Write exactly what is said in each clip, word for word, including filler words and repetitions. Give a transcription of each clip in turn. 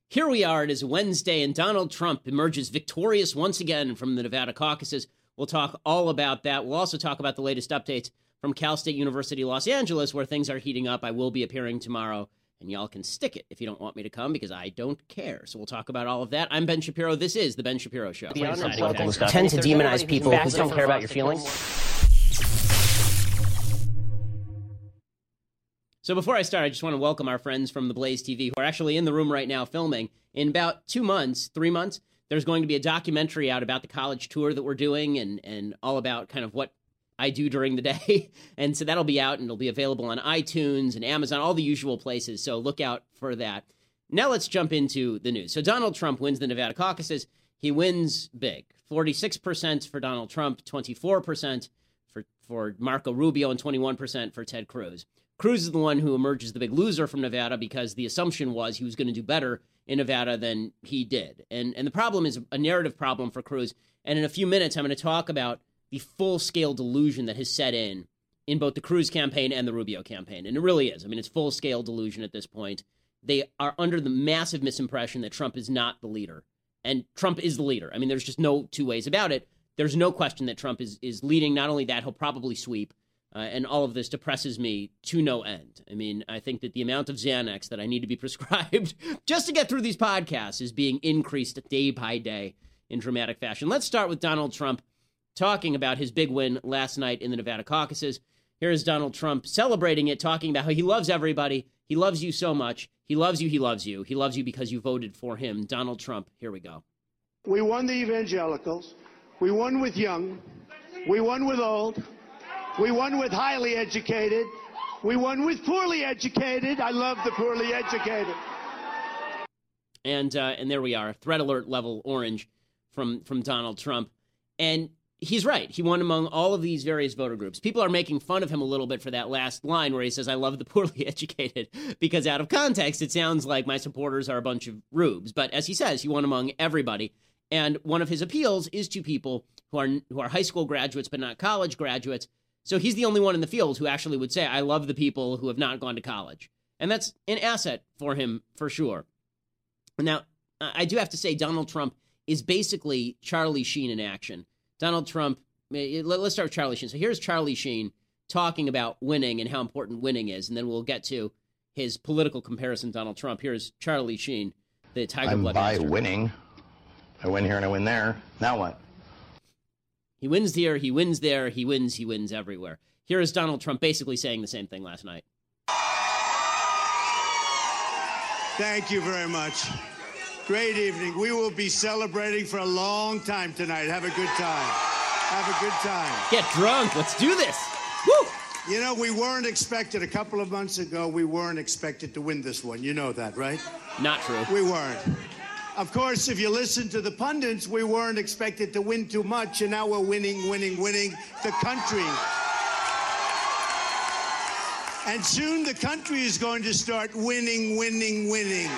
Here we are. It is Wednesday, and Donald Trump emerges victorious once again from the Nevada caucuses. We'll talk all about that. We'll also talk about the latest updates from Cal State University, Los Angeles, where things are heating up. I will be appearing tomorrow, and y'all can stick it if you don't want me to come, because I don't care. So we'll talk about all of that. I'm Ben Shapiro. This is The Ben Shapiro Show. The tend to demonize people who don't care about your feelings. So before I start, I just want to welcome our friends from the Blaze T V who are actually in the room right now filming. In about two months, three months, there's going to be a documentary out about the college tour that we're doing and, and all about kind of what I do during the day. And so that'll be out and it'll be available on iTunes and Amazon, all the usual places. So look out for that. Now let's jump into the news. So Donald Trump wins the Nevada caucuses. He wins big. forty-six percent for Donald Trump, twenty-four percent for, for Marco Rubio, and twenty-one percent for Ted Cruz. Cruz is the one who emerges the big loser from Nevada because the assumption was he was going to do better in Nevada than he did. And and the problem is a narrative problem for Cruz. And in a few minutes, I'm going to talk about the full-scale delusion that has set in in both the Cruz campaign and the Rubio campaign. And it really is. I mean, it's full-scale delusion at this point. They are under the massive misimpression that Trump is not the leader. And Trump is the leader. I mean, there's just no two ways about it. There's no question that Trump is, is leading. Not only that, he'll probably sweep. Uh, and all of this depresses me to no end. I mean, I think that the amount of Xanax that I need to be prescribed just to get through these podcasts is being increased day by day in dramatic fashion. Let's start with Donald Trump talking about his big win last night in the Nevada caucuses. Here is Donald Trump celebrating it, talking about how he loves everybody. He loves you so much. He loves you. He loves you. He loves you because you voted for him. Donald Trump, here we go. We won the evangelicals. We won with young. We won with old. We won with highly educated. We won with poorly educated. I love the poorly educated. And uh, and there we are, threat alert level orange from, from Donald Trump. And he's right. He won among all of these various voter groups. People are making fun of him a little bit for that last line where he says, I love the poorly educated, because out of context, it sounds like my supporters are a bunch of rubes. But as he says, he won among everybody. And one of his appeals is to people who are who are high school graduates but not college graduates. So he's the only one in the field who actually would say, I love the people who have not gone to college. And that's an asset for him, for sure. Now, I do have to say, Donald Trump is basically Charlie Sheen in action. Donald Trump, let's start with Charlie Sheen. So here's Charlie Sheen talking about winning and how important winning is. And then we'll get to his political comparison, Donald Trump. Here's Charlie Sheen, the Tiger I'm Blood by master. winning. I win here and I win there. Now what? He wins here, he wins there, he wins, he wins everywhere. Here is Donald Trump basically saying the same thing last night. Thank you very much. Great evening. We will be celebrating for a long time tonight. Have a good time. Have a good time. Get drunk. Let's do this. Woo! You know, we weren't expected a couple of months ago. We weren't expected to win this one. You know that, right? Not true. We weren't. Of course, if you listen to the pundits, we weren't expected to win too much, and now we're winning, winning, winning the country. And soon the country is going to start winning, winning, winning.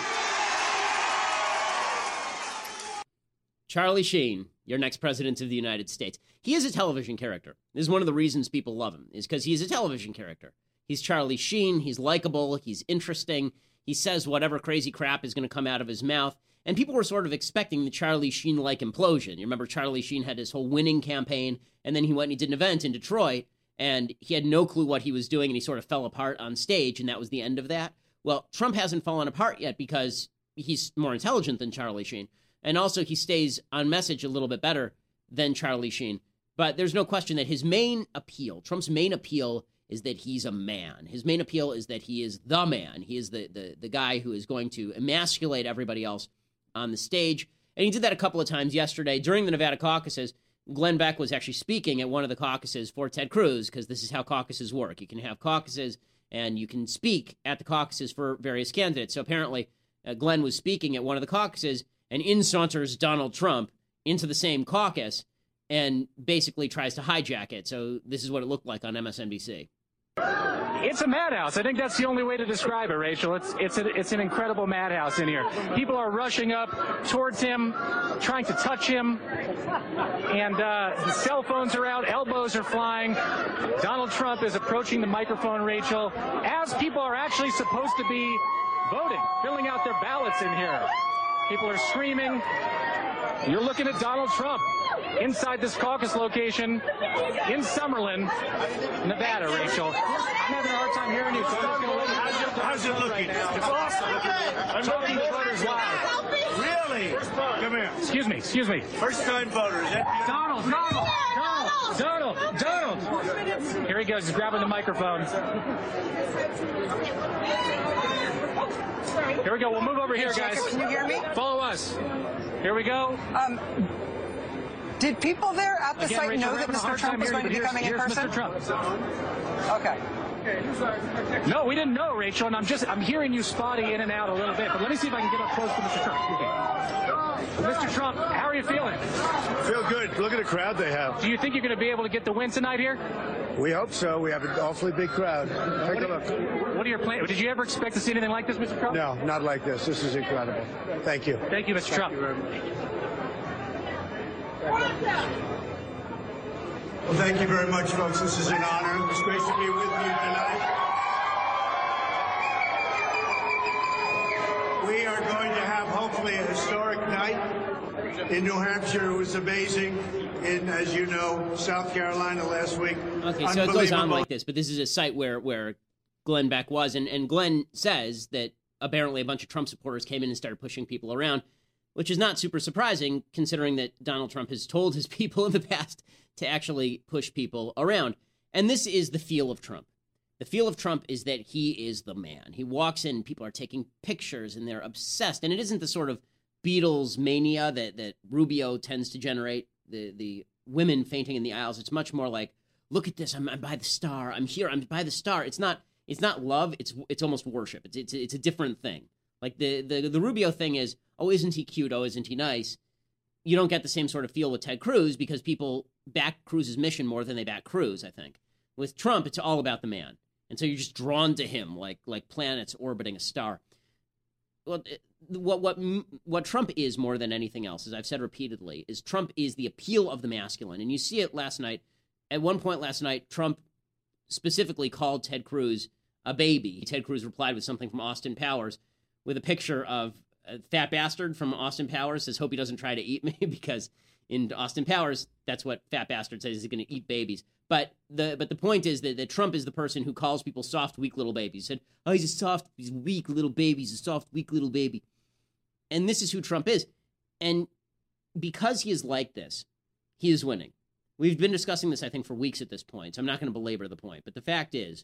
Charlie Sheen, your next president of the United States. He is a television character. This is one of the reasons people love him, is because he's a television character. He's Charlie Sheen. He's likable. He's interesting. He says whatever crazy crap is going to come out of his mouth. And people were sort of expecting the Charlie Sheen-like implosion. You remember Charlie Sheen had his whole winning campaign, and then he went and he did an event in Detroit, and he had no clue what he was doing, and he sort of fell apart on stage, and that was the end of that. Well, Trump hasn't fallen apart yet because he's more intelligent than Charlie Sheen. And also, he stays on message a little bit better than Charlie Sheen. But there's no question that his main appeal, Trump's main appeal, is that he's a man. His main appeal is that he is the man. He is the the, the guy who is going to emasculate everybody else on the stage. And he did that a couple of times yesterday. During the Nevada caucuses, Glenn Beck was actually speaking at one of the caucuses for Ted Cruz, because this is how caucuses work. You can have caucuses, and you can speak at the caucuses for various candidates. So apparently, uh, Glenn was speaking at one of the caucuses, and in saunters Donald Trump into the same caucus and basically tries to hijack it. So this is what it looked like on M S N B C. It's a madhouse. I think that's the only way to describe it, Rachel. It's it's a, it's an incredible madhouse in here. People are rushing up towards him, trying to touch him, and uh, the cell phones are out, elbows are flying. Donald Trump is approaching the microphone, Rachel, as people are actually supposed to be voting, filling out their ballots in here. People are screaming. You're looking at Donald Trump inside this caucus location in Summerlin, Nevada, Rachel. I'm having a hard time hearing you, so I'm going to let you. How's it, how's it looking? Right It's awesome. I'm talking to voters live. Really? Come here. Excuse me, excuse me. First time voters. Donald, Donald, Donald, Donald, Donald. Here he goes, he's grabbing the microphone. Here we go, we'll move over here, guys. Can you hear me? Follow us. Here we go. Um, did people there at the Again, site Rachel, know we're that having a Mister hard Trump time was going to hearing be you, but coming in here's, person? here's Mister Trump. Okay. No, we didn't know, Rachel, and I'm just, I'm hearing you spotty in and out a little bit, but let me see if I can get up close to Mister Trump. Okay. Mister Trump, how are you feeling? Feel good. Look at the crowd they have. Do you think you're going to be able to get the win tonight here? We hope so. We have an awfully big crowd. Take a look. What are your plans? Did you ever expect to see anything like this, Mister Trump? No, not like this. This is incredible. Thank you. Thank you, Mister Trump. Well, thank you very much, folks. This is an honor. It's great to be with you tonight. We are going to have, hopefully, a historic night in New Hampshire. It was amazing. In, as you know, South Carolina last week. Okay, so it goes on like this, but this is a site where, where Glenn Beck was, and, and Glenn says that apparently a bunch of Trump supporters came in and started pushing people around, which is not super surprising considering that Donald Trump has told his people in the past to actually push people around. And this is the feel of Trump. The feel of Trump is that he is the man. He walks in, people are taking pictures, and they're obsessed. And it isn't the sort of Beatles mania that, that Rubio tends to generate, the, the women fainting in the aisles. It's much more like, look at this, I'm, I'm by the star, I'm here, I'm by the star. It's not it's not love, it's it's almost worship. It's it's, it's a different thing. Like the, the, the Rubio thing is, oh, isn't he cute, oh, isn't he nice? You don't get the same sort of feel with Ted Cruz because people back Cruz's mission more than they back Cruz, I think. With Trump, it's all about the man. And so you're just drawn to him like like planets orbiting a star. Well, what what what Trump is more than anything else, as I've said repeatedly, is Trump is the appeal of the masculine. And you see it last night. At one point last night, Trump specifically called Ted Cruz a baby. Ted Cruz replied with something from Austin Powers with a picture of a fat bastard from Austin Powers. Says, hope he doesn't try to eat me, because in Austin Powers, that's what fat bastard says, he's going to eat babies. But the but the point is that, that Trump is the person who calls people soft, weak little babies. He said, oh, he's a soft, he's a weak little baby. He's a soft, weak little baby. And this is who Trump is. And because he is like this, he is winning. We've been discussing this, I think, for weeks at this point, so I'm not going to belabor the point. But the fact is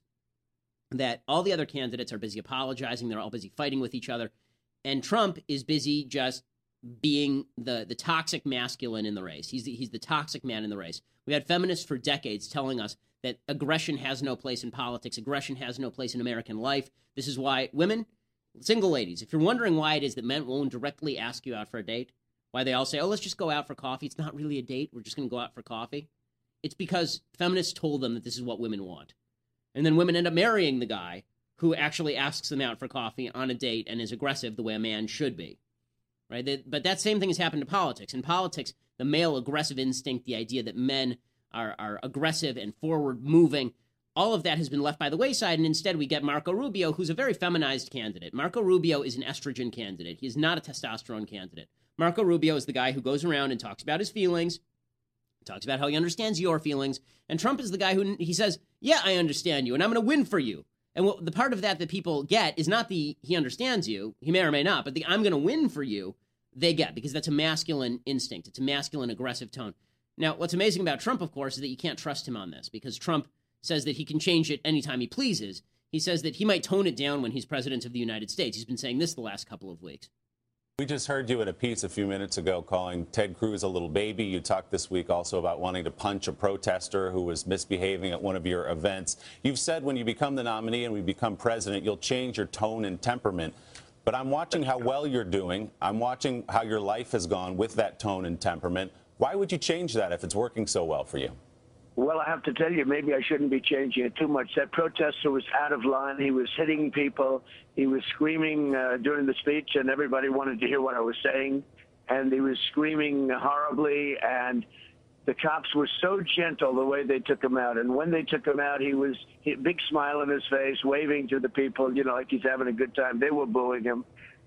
that all the other candidates are busy apologizing. They're all busy fighting with each other. And Trump is busy just being the, the toxic masculine in the race. He's the, he's the toxic man in the race. We had feminists for decades telling us that aggression has no place in politics. Aggression has no place in American life. This is why women, single ladies, if you're wondering why it is that men won't directly ask you out for a date, why they all say, oh, let's just go out for coffee. It's not really a date. We're just going to go out for coffee. It's because feminists told them that this is what women want. And then women end up marrying the guy who actually asks them out for coffee on a date and is aggressive the way a man should be. Right? They, but that same thing has happened to politics. In politics, the male aggressive instinct, the idea that men are, are aggressive and forward-moving, all of that has been left by the wayside, and instead we get Marco Rubio, who's a very feminized candidate. Marco Rubio is an estrogen candidate. He is not a testosterone candidate. Marco Rubio is the guy who goes around and talks about his feelings, talks about how he understands your feelings, and Trump is the guy who he says, yeah, I understand you, and I'm going to win for you. And what, the part of that that people get is not the he understands you, he may or may not, but the I'm going to win for you, they get, because that's a masculine instinct. It's a masculine, aggressive tone. Now, what's amazing about Trump, of course, is that you can't trust him on this, because Trump says that he can change it anytime he pleases. He says that he might tone it down when he's president of the United States. He's been saying this the last couple of weeks. We just heard you in a piece a few minutes ago calling Ted Cruz a little baby. You talked this week also about wanting to punch a protester who was misbehaving at one of your events. You've said when you become the nominee and we become president, you'll change your tone and temperament. But I'm watching how well you're doing. I'm watching how your life has gone with that tone and temperament. Why would you change that if it's working so well for you? Well, I have to tell you, maybe I shouldn't be changing it too much. That protester was out of line. He was hitting people. He was screaming uh, during the speech, and everybody wanted to hear what I was saying. And he was screaming horribly, and the cops were so gentle the way they took him out. And when they took him out, he was he, big smile on his face, waving to the people, you know, like he's having a good time. They were booing him.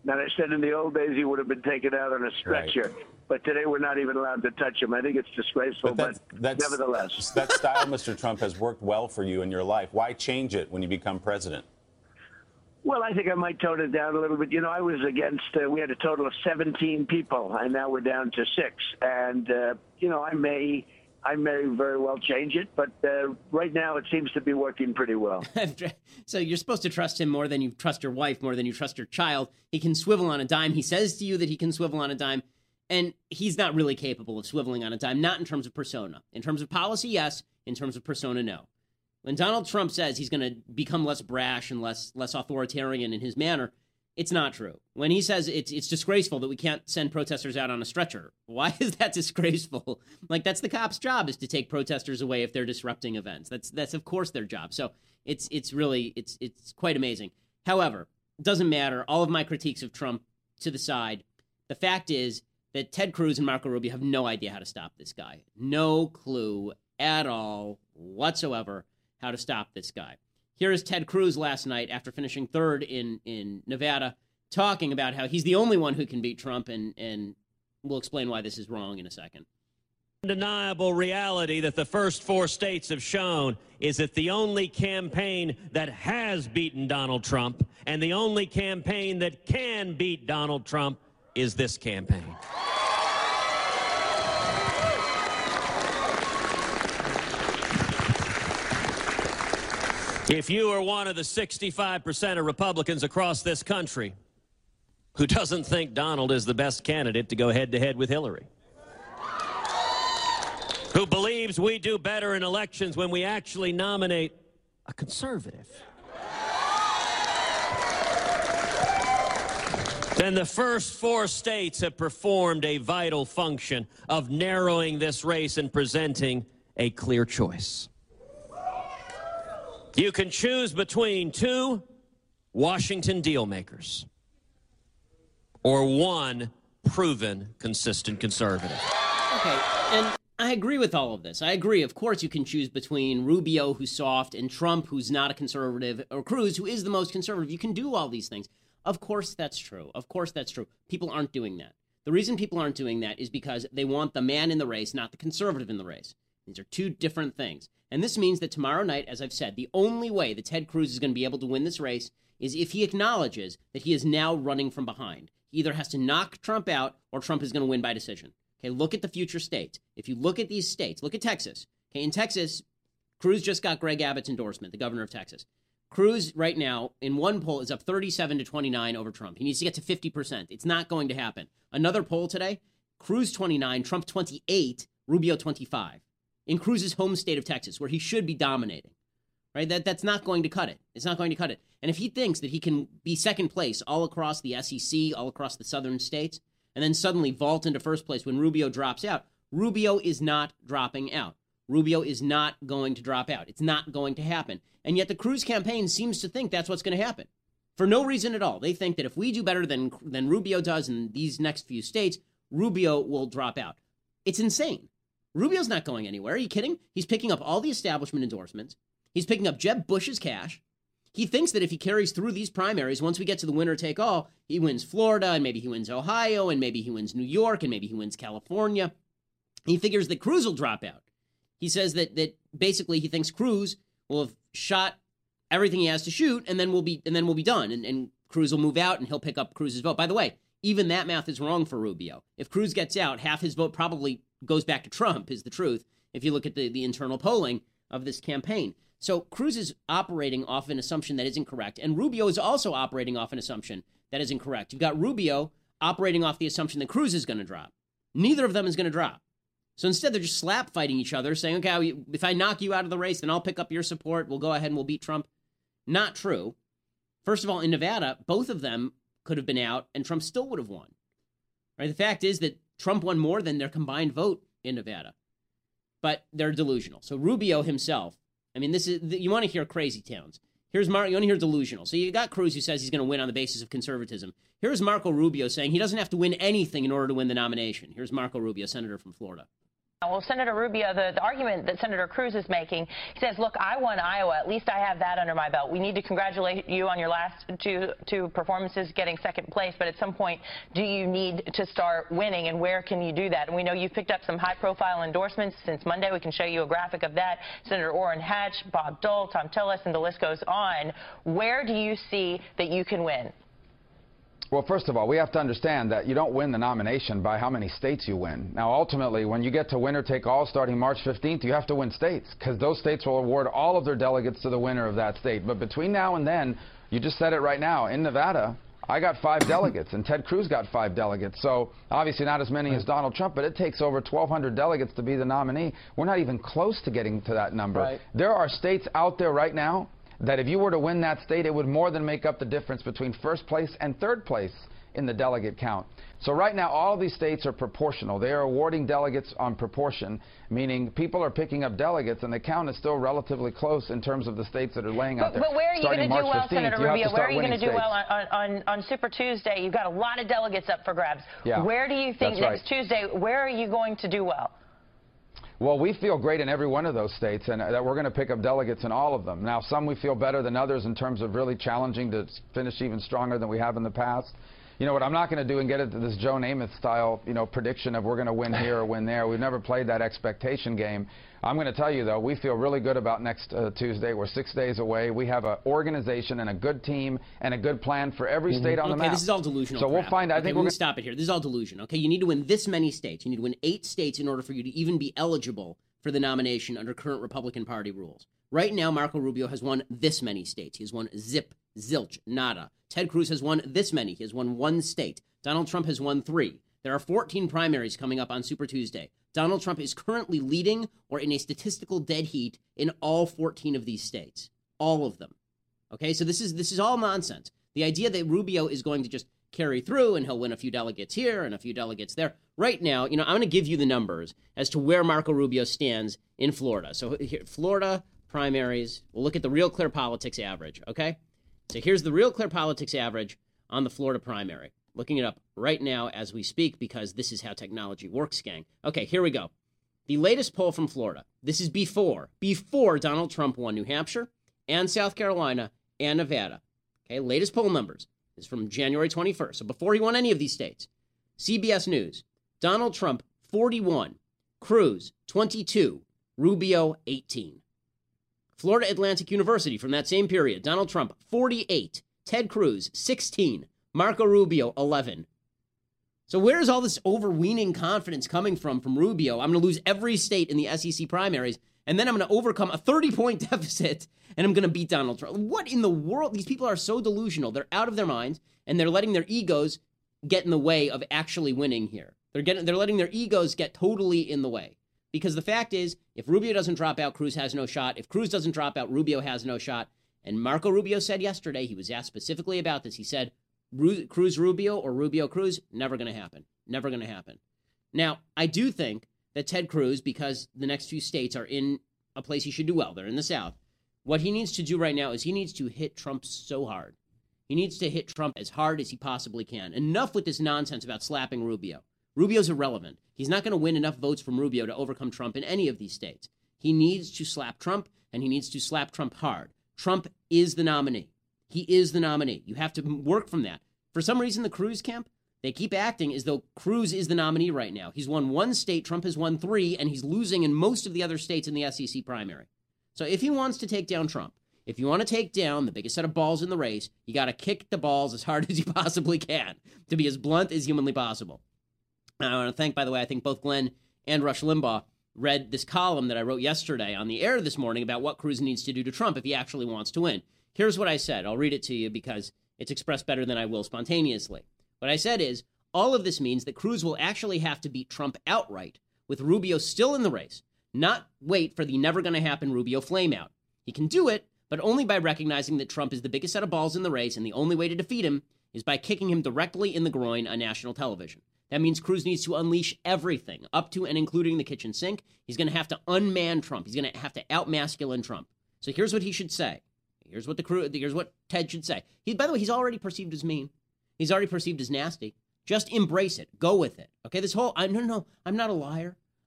And I said in the old days he would have been taken out on a stretcher. Right. But today we're not even allowed to touch him. I think it's disgraceful, but, that's, but that's, nevertheless. That style, Mister Trump, has worked well for you in your life. Why change it when you become president? Well, I think I might tone it down a little bit. You know, I was against, uh, we had a total of seventeen people, and now we're down to six. And, uh, you know, I may... I may very well change it, but uh, right now it seems to be working pretty well. So you're supposed to trust him more than you trust your wife, more than you trust your child. He can swivel on a dime. He says to you that he can swivel on a dime, and he's not really capable of swiveling on a dime, not in terms of persona. In terms of policy, yes. In terms of persona, no. When Donald Trump says he's going to become less brash and less less authoritarian in his manner, it's not true. When he says it's it's disgraceful that we can't send protesters out on a stretcher, why is that disgraceful? Like, that's the cops' job, is to take protesters away if they're disrupting events. That's that's of course their job. So it's it's really it's it's quite amazing. However, it doesn't matter. All of my critiques of Trump to the side. The fact is that Ted Cruz and Marco Rubio have no idea how to stop this guy. No clue at all whatsoever how to stop this guy. Here is Ted Cruz last night after finishing third in, in Nevada, talking about how he's the only one who can beat Trump, and, and we'll explain why this is wrong in a second. Undeniable reality that the first four states have shown is that the only campaign that has beaten Donald Trump and the only campaign that can beat Donald Trump is this campaign. If you are one of the sixty-five percent of Republicans across this country who doesn't think Donald is the best candidate to go head-to-head with Hillary, who believes we do better in elections when we actually nominate a conservative, then the first four states have performed a vital function of narrowing this race and presenting a clear choice. You can choose between two Washington deal makers or one proven, consistent conservative. Okay, and I agree with all of this. I agree. Of course, you can choose between Rubio, who's soft, and Trump, who's not a conservative, or Cruz, who is the most conservative. You can do all these things. Of course, that's true. Of course, that's true. People aren't doing that. The reason people aren't doing that is because they want the man in the race, not the conservative in the race. These are two different things. And this means that tomorrow night, as I've said, the only way that Ted Cruz is going to be able to win this race is if he acknowledges that he is now running from behind. He either has to knock Trump out or Trump is going to win by decision. Okay, look at the future states. If you look at these states, look at Texas. Okay, in Texas, Cruz just got Greg Abbott's endorsement, the governor of Texas. Cruz right now in one poll is up thirty-seven to twenty-nine over Trump. He needs to get to fifty percent. It's not going to happen. Another poll today, Cruz twenty-nine, Trump twenty-eight, Rubio twenty-five. In Cruz's home state of Texas, where he should be dominating, right? That that's not going to cut it. It's not going to cut it. And if he thinks that he can be second place all across the S E C, all across the southern states, and then suddenly vault into first place when Rubio drops out, Rubio is not dropping out. Rubio is not going to drop out. It's not going to happen. And yet the Cruz campaign seems to think that's what's going to happen. For no reason at all. They think that if we do better than, than Rubio does in these next few states, Rubio will drop out. It's insane. Rubio's not going anywhere. Are you kidding? He's picking up all the establishment endorsements. He's picking up Jeb Bush's cash. He thinks that if he carries through these primaries, once we get to the winner-take-all, he wins Florida, and maybe he wins Ohio, and maybe he wins New York, and maybe he wins California. He figures that Cruz will drop out. He says that that basically he thinks Cruz will have shot everything he has to shoot, and then we'll be and then we'll be done, and, and Cruz will move out, and he'll pick up Cruz's vote. By the way, even that math is wrong for Rubio. If Cruz gets out, half his vote probably goes back to Trump, is the truth, if you look at the, the internal polling of this campaign. So Cruz is operating off an assumption that is incorrect, and Rubio is also operating off an assumption that is incorrect. You've got Rubio operating off the assumption that Cruz is going to drop. Neither of them is going to drop. So instead, they're just slap fighting each other, saying, okay, if I knock you out of the race, then I'll pick up your support. We'll go ahead and we'll beat Trump. Not true. First of all, in Nevada, both of them could have been out, and Trump still would have won. Right? The fact is that Trump won more than their combined vote in Nevada. But they're delusional. So Rubio himself, I mean, this is you want to hear crazy towns. Here's Mar- you want to hear delusional. So you got Cruz who says he's going to win on the basis of conservatism. Here's Marco Rubio saying he doesn't have to win anything in order to win the nomination. Here's Marco Rubio, senator from Florida. Well, Senator Rubio, the, the argument that Senator Cruz is making, he says, look, I won Iowa. At least I have that under my belt. We need to congratulate you on your last two, two performances, getting second place. But at some point, do you need to start winning? And where can you do that? And we know you've picked up some high-profile endorsements since Monday. We can show you a graphic of that. Senator Orrin Hatch, Bob Dole, Tom Tillis, and the list goes on. Where do you see that you can win? Well, first of all, we have to understand that you don't win the nomination by how many states you win. Now, ultimately, when you get to winner-take-all starting March fifteenth, you have to win states, because those states will award all of their delegates to the winner of that state. But between now and then, you just said it right now, in Nevada, I got five delegates, and Ted Cruz got five delegates. So, obviously not as many as Donald Trump, but it takes over twelve hundred delegates to be the nominee. We're not even close to getting to that number. Right. There are states out there right now that if you were to win that state, it would more than make up the difference between first place and third place in the delegate count. So right now, all of these states are proportional. They are awarding delegates on proportion, meaning people are picking up delegates, and the count is still relatively close in terms of the states that are laying out but, there. But where are you going to do well, Senator Rubio? Where are you going to do states. well on, on, on Super Tuesday? You've got a lot of delegates up for grabs. Yeah, where do you think next right. Tuesday, where are you going to do well? Well, we feel great in every one of those states, and that we're going to pick up delegates in all of them. Now, some we feel better than others in terms of really challenging to finish even stronger than we have in the past. You know what I'm not going to do and get into this Joe Namath style, you know, prediction of we're going to win here or win there. We've never played that expectation game. I'm going to tell you, though, we feel really good about next uh, Tuesday. We're six days away. We have an organization and a good team and a good plan for every mm-hmm. state on okay, the map. Okay, this is all delusional. So crap. we'll find. I okay, think we're going to stop it here. This is all delusion. Okay, you need to win this many states. You need to win eight states in order for you to even be eligible for the nomination under current Republican Party rules. Right now, Marco Rubio has won this many states. He has won zip, zilch, nada. Ted Cruz has won this many. He has won one state. Donald Trump has won three. There are fourteen primaries coming up on Super Tuesday. Donald Trump is currently leading or in a statistical dead heat in all fourteen of these states. All of them. Okay, so this is this is all nonsense. The idea that Rubio is going to just carry through and he'll win a few delegates here and a few delegates there. Right now, you know, I'm going to give you the numbers as to where Marco Rubio stands in Florida. So here, Florida primaries, we'll look at the Real Clear Politics average, okay? So here's the Real Clear Politics average on the Florida primary. Looking it up right now as we speak because this is how technology works, gang. Okay, here we go. The latest poll from Florida. This is before, before Donald Trump won New Hampshire and South Carolina and Nevada. Okay, latest poll numbers is from January twenty-first. So before he won any of these states. C B S News, Donald Trump, forty-one. Cruz, twenty-two. Rubio, eighteen. Florida Atlantic University from that same period. Donald Trump, forty-eight. Ted Cruz, sixteen. Marco Rubio, eleven. So where's all this overweening confidence coming from from Rubio? I'm going to lose every state in the S E C primaries, and then I'm going to overcome a thirty-point deficit, and I'm going to beat Donald Trump. What in the world? These people are so delusional. They're out of their minds, and they're letting their egos get in the way of actually winning here. They're getting, they're letting their egos get totally in the way. Because the fact is, if Rubio doesn't drop out, Cruz has no shot. If Cruz doesn't drop out, Rubio has no shot. And Marco Rubio said yesterday, he was asked specifically about this, he said, Cruz Rubio or Rubio Cruz, never going to happen. Never going to happen. Now, I do think that Ted Cruz, because the next few states are in a place he should do well, they're in the South, what he needs to do right now is he needs to hit Trump so hard. He needs to hit Trump as hard as he possibly can. Enough with this nonsense about slapping Rubio. Rubio's irrelevant. He's not going to win enough votes from Rubio to overcome Trump in any of these states. He needs to slap Trump, and he needs to slap Trump hard. Trump is the nominee. He is the nominee. You have to work from that. For some reason, the Cruz camp, they keep acting as though Cruz is the nominee right now. He's won one state, Trump has won three, and he's losing in most of the other states in the S E C primary. So if he wants to take down Trump, if you want to take down the biggest set of balls in the race, you got to kick the balls as hard as you possibly can to be as blunt as humanly possible. And I want to thank, by the way, I think both Glenn and Rush Limbaugh read this column that I wrote yesterday on the air this morning about what Cruz needs to do to Trump if he actually wants to win. Here's what I said. I'll read it to you because it's expressed better than I will spontaneously. What I said is, all of this means that Cruz will actually have to beat Trump outright, with Rubio still in the race, not wait for the never-going-to-happen Rubio flameout. He can do it, but only by recognizing that Trump is the biggest set of balls in the race, and the only way to defeat him is by kicking him directly in the groin on national television. That means Cruz needs to unleash everything, up to and including the kitchen sink. He's going to have to unman Trump. He's going to have to out-masculine Trump. So here's what he should say. Here's what the crew. Here's what Ted should say. He, by the way, he's already perceived as mean. He's already perceived as nasty. Just embrace it. Go with it. Okay. This whole. I no no. no I'm not a liar.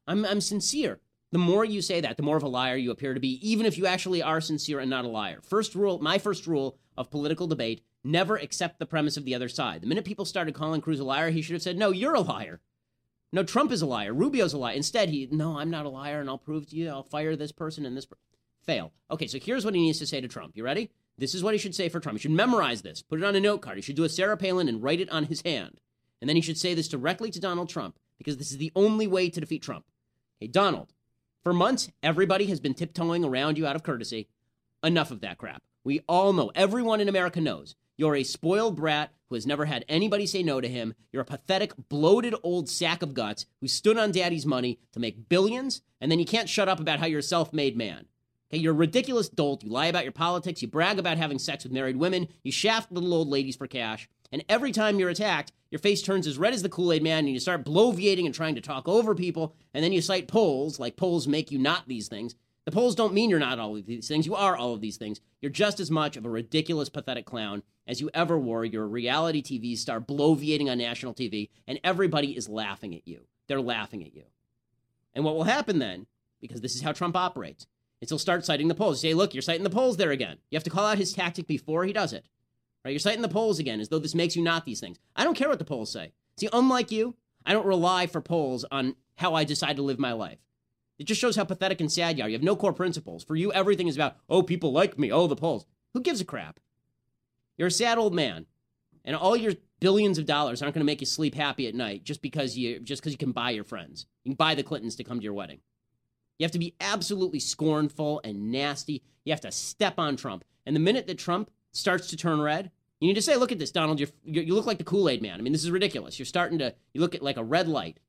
I'm, I'm sincere. The more you say that, the more of a liar you appear to be, even if you actually are sincere and not a liar. First rule, my first rule of political debate, never accept the premise of the other side. The minute people started calling Cruz a liar, he should have said, no, you're a liar. No, Trump is a liar. Rubio's a liar. Instead, he, no, I'm not a liar, and I'll prove to you, I'll fire this person and this person. Fail. Okay, so here's what he needs to say to Trump. You ready? This is what he should say for Trump. He should memorize this, put it on a note card. He should do a Sarah Palin and write it on his hand. And then he should say this directly to Donald Trump, because this is the only way to defeat Trump. Hey, Donald, for months, everybody has been tiptoeing around you out of courtesy. Enough of that crap. We all know, everyone in America knows, you're a spoiled brat who has never had anybody say no to him. You're a pathetic, bloated old sack of guts who stood on daddy's money to make billions, and then you can't shut up about how you're a self-made man. Okay, you're a ridiculous dolt. You lie about your politics. You brag about having sex with married women. You shaft little old ladies for cash. And every time you're attacked, your face turns as red as the Kool-Aid Man, and you start bloviating and trying to talk over people, and then you cite polls, like polls make you not these things. The polls don't mean you're not all of these things. You are all of these things. You're just as much of a ridiculous, pathetic clown as you ever were. You're a reality T V star bloviating on national T V, and everybody is laughing at you. They're laughing at you. And what will happen then, because this is how Trump operates, is he'll start citing the polls. You say, look, you're citing the polls there again. You have to call out his tactic before he does it. Right? You're citing the polls again as though this makes you not these things. I don't care what the polls say. See, unlike you, I don't rely for polls on how I decide to live my life. It just shows how pathetic and sad you are. You have no core principles. For you, everything is about, oh, people like me. Oh, the polls. Who gives a crap? You're a sad old man. And all your billions of dollars aren't going to make you sleep happy at night just because you just because you can buy your friends. You can buy the Clintons to come to your wedding. You have to be absolutely scornful and nasty. You have to step on Trump. And the minute that Trump starts to turn red, you need to say, look at this, Donald. You're, you're, you look like the Kool-Aid Man. I mean, this is ridiculous. You're starting to, you look at like a red light.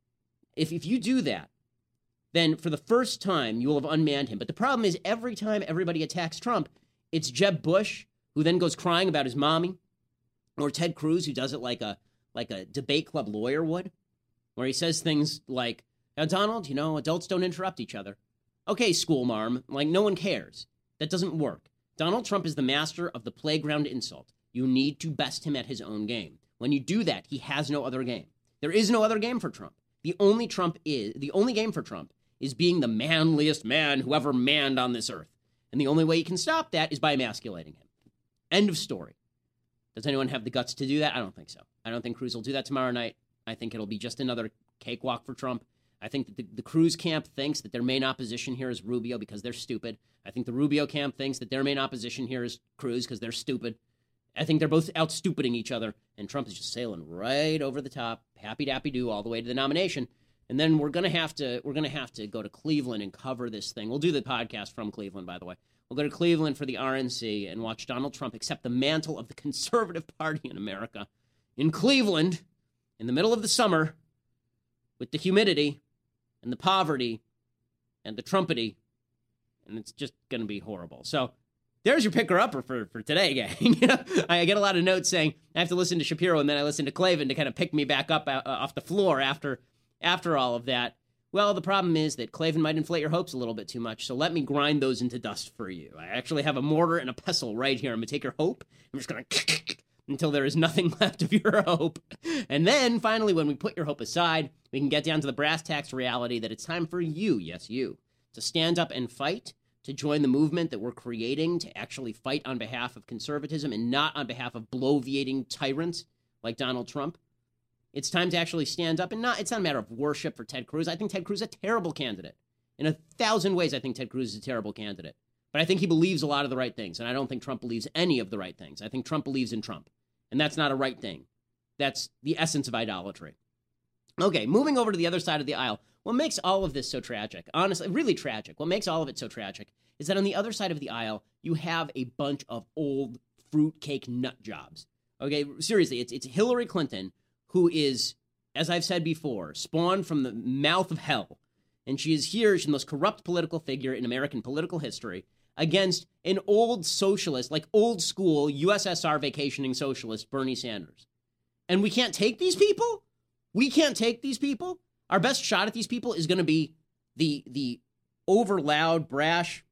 If if you do that, then for the first time, you will have unmanned him. But the problem is every time everybody attacks Trump, it's Jeb Bush, who then goes crying about his mommy, or Ted Cruz, who does it like a like a debate club lawyer would, where he says things like, now, Donald, you know, adults don't interrupt each other. Okay, school marm, like no one cares. That doesn't work. Donald Trump is the master of the playground insult. You need to best him at his own game. When you do that, he has no other game. There is no other game for Trump. The only Trump is the only game for Trump is being the manliest man who ever manned on this earth. And the only way you can stop that is by emasculating him. End of story. Does anyone have the guts to do that? I don't think so. I don't think Cruz will do that tomorrow night. I think it'll be just another cakewalk for Trump. I think that the, the Cruz camp thinks that their main opposition here is Rubio because they're stupid. I think the Rubio camp thinks that their main opposition here is Cruz because they're stupid. I think they're both out-stupiding each other, and Trump is just sailing right over the top, happy-dappy-do, all the way to the nomination. And then we're gonna have to we're gonna have to go to Cleveland and cover this thing. We'll do the podcast from Cleveland, by the way. We'll go to Cleveland for the R N C and watch Donald Trump accept the mantle of the conservative party in America in Cleveland in the middle of the summer with the humidity and the poverty and the trumpety, and it's just gonna be horrible. So there's your picker-upper for, for today, gang. You know, I get a lot of notes saying I have to listen to Shapiro and then I listen to Klavan to kind of pick me back up uh, off the floor after after all of that. Well, the problem is that Klavan might inflate your hopes a little bit too much, so let me grind those into dust for you. I actually have a mortar and a pestle right here. I'm going to take your hope. I'm just going to until there is nothing left of your hope. And then, finally, when we put your hope aside, we can get down to the brass tacks reality that it's time for you, yes, you, to stand up and fight, to join the movement that we're creating, to actually fight on behalf of conservatism and not on behalf of bloviating tyrants like Donald Trump. It's time to actually stand up, and not it's not a matter of worship for Ted Cruz. I think Ted Cruz is a terrible candidate. In a thousand ways, I think Ted Cruz is a terrible candidate. But I think he believes a lot of the right things, and I don't think Trump believes any of the right things. I think Trump believes in Trump, and that's not a right thing. That's the essence of idolatry. Okay, moving over to the other side of the aisle. What makes all of this so tragic, honestly, really tragic, what makes all of it so tragic is that on the other side of the aisle, you have a bunch of old fruitcake nut jobs. Okay, seriously, it's it's Hillary Clinton, who is, as I've said before, spawned from the mouth of hell. And she is here, she's the most corrupt political figure in American political history, against an old socialist, like old school U S S R vacationing socialist, Bernie Sanders. And we can't take these people? We can't take these people? Our best shot at these people is going to be the, the over loud, brash,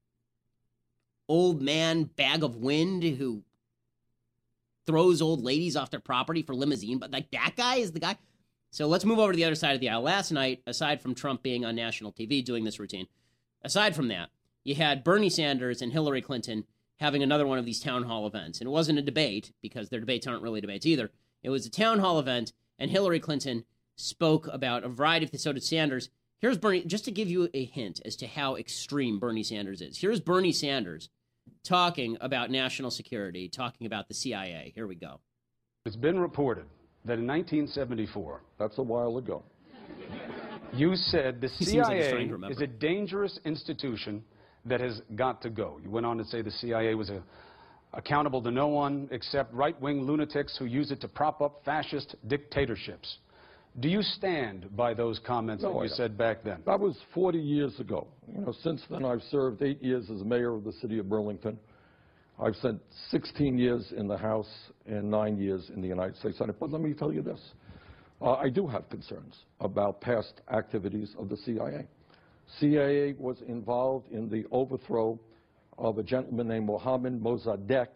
old man bag of wind who throws old ladies off their property for limousine, but like that guy is the guy. So let's move over to the other side of the aisle. Last night, aside from Trump being on national T V doing this routine, aside from that, you had Bernie Sanders and Hillary Clinton having another one of these town hall events. And it wasn't a debate, because their debates aren't really debates either. It was a town hall event, and Hillary Clinton spoke about a variety of things. So did Sanders. Here's Bernie, just to give you a hint as to how extreme Bernie Sanders is. Here's Bernie Sanders talking about national security, talking about the C I A. Here we go. It's been reported that in nineteen seventy-four, that's a while ago, you said the C I A like is a dangerous institution that has got to go. You went on to say the C I A was a, accountable to no one except right-wing lunatics who use it to prop up fascist dictatorships. Do you stand by those comments no, that you said back then? That was forty years ago. You know, since then I've served eight years as mayor of the city of Burlington. I've spent sixteen years in the House and nine years in the United States Senate. But let me tell you this. Uh, I do have concerns about past activities of the C I A. C I A was involved in the overthrow of a gentleman named Mohammad Mossadegh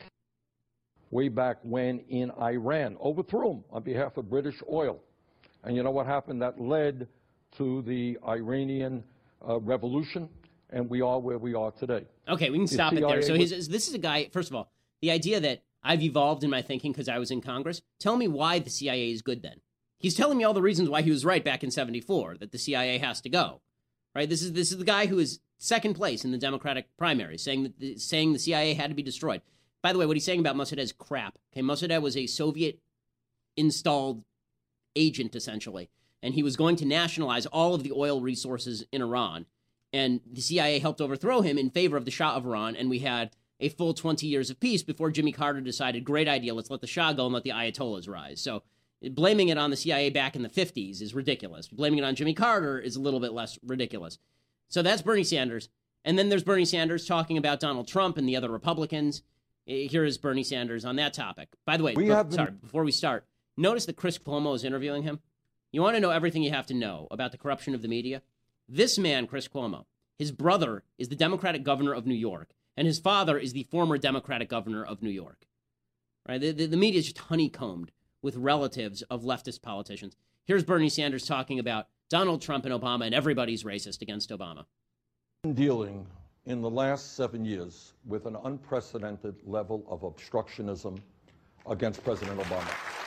way back when in Iran. Overthrew him on behalf of British oil. And you know what happened? That led to the Iranian uh, revolution, and we are where we are today. Okay, we can stop it there. So he's, this is a guy, first of all, the idea that I've evolved in my thinking because I was in Congress, tell me why the C I A is good then. He's telling me all the reasons why he was right back in seventy-four, that the C I A has to go. Right? This is this is the guy who is second place in the Democratic primary, saying that the, saying the C I A had to be destroyed. By the way, what he's saying about Mossadegh is crap. Okay, Mossadegh was a Soviet-installed agent, essentially, and he was going to nationalize all of the oil resources in Iran, and the C I A helped overthrow him in favor of the Shah of Iran, and we had a full twenty years of peace before Jimmy Carter decided, great idea, let's let the Shah go and let the Ayatollahs rise. So blaming it on the C I A back in the fifties is ridiculous. Blaming it on Jimmy Carter is a little bit less ridiculous. So that's Bernie Sanders. And then there's Bernie Sanders talking about Donald Trump and the other Republicans. Here is Bernie Sanders on that topic. By the way, we but, have been... sorry, before we start, notice that Chris Cuomo is interviewing him. You want to know everything you have to know about the corruption of the media? This man, Chris Cuomo, his brother is the Democratic governor of New York, and his father is the former Democratic governor of New York. Right? The, the, the media is just honeycombed with relatives of leftist politicians. Here's Bernie Sanders talking about Donald Trump and Obama, and everybody's racist against Obama. Dealing in the last seven years with an unprecedented level of obstructionism against President Obama.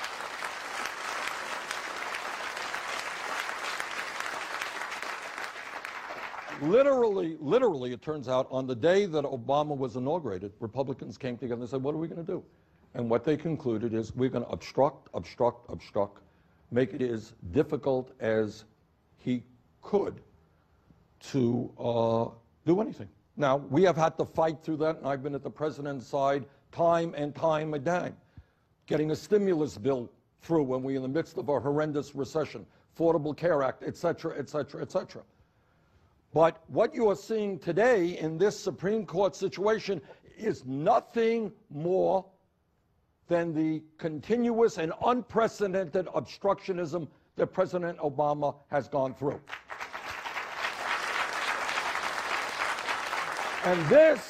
Literally, literally, it turns out, on the day that Obama was inaugurated, Republicans came together and said, what are we going to do? And what they concluded is we're going to obstruct, obstruct, obstruct, make it as difficult as he could to uh, do anything. Now, we have had to fight through that, and I've been at the president's side time and time again, getting a stimulus bill through when we're in the midst of a horrendous recession, Affordable Care Act, et cetera, et cetera, et cetera. But what you are seeing today in this Supreme Court situation is nothing more than the continuous and unprecedented obstructionism that President Obama has gone through. And this,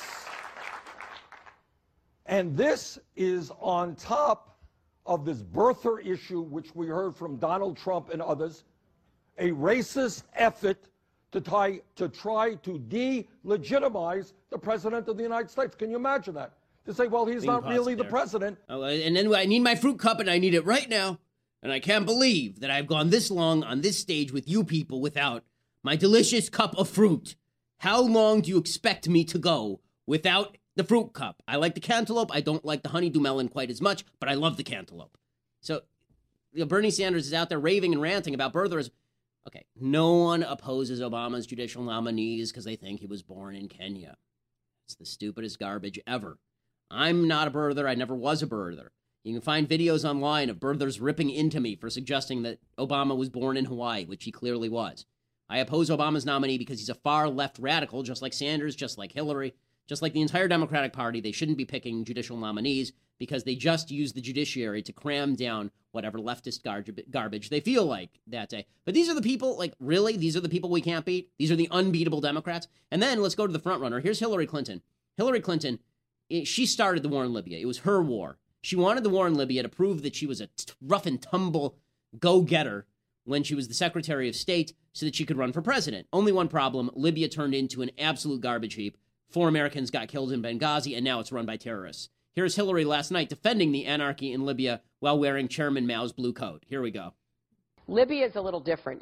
and this is on top of this birther issue, which we heard from Donald Trump and others, a racist effort to try to, try to delegitimize the President of the United States. Can you imagine that? To say, well, he's not really the president. Oh, and then I need my fruit cup, and I need it right now. And I can't believe that I've gone this long on this stage with you people without my delicious cup of fruit. How long do you expect me to go without the fruit cup? I like the cantaloupe. I don't like the honeydew melon quite as much, but I love the cantaloupe. So you know, Bernie Sanders is out there raving and ranting about birthers. Okay, no one opposes Obama's judicial nominees because they think he was born in Kenya. It's the stupidest garbage ever. I'm not a birther. I never was a birther. You can find videos online of birthers ripping into me for suggesting that Obama was born in Hawaii, which he clearly was. I oppose Obama's nominee because he's a far left radical, just like Sanders, just like Hillary, just like the entire Democratic Party. They shouldn't be picking judicial nominees because they just use the judiciary to cram down whatever leftist gar- garbage they feel like that day. But these are the people, like, really? These are the people we can't beat? These are the unbeatable Democrats? And then let's go to the front runner. Here's Hillary Clinton. Hillary Clinton, she started the war in Libya. It was her war. She wanted the war in Libya to prove that she was a t- rough and tumble go-getter when she was the Secretary of State so that she could run for president. Only one problem: Libya turned into an absolute garbage heap. Four Americans got killed in Benghazi, and now it's run by terrorists. Here's Hillary last night defending the anarchy in Libya while wearing Chairman Mao's blue coat. Here we go. Libya is a little different.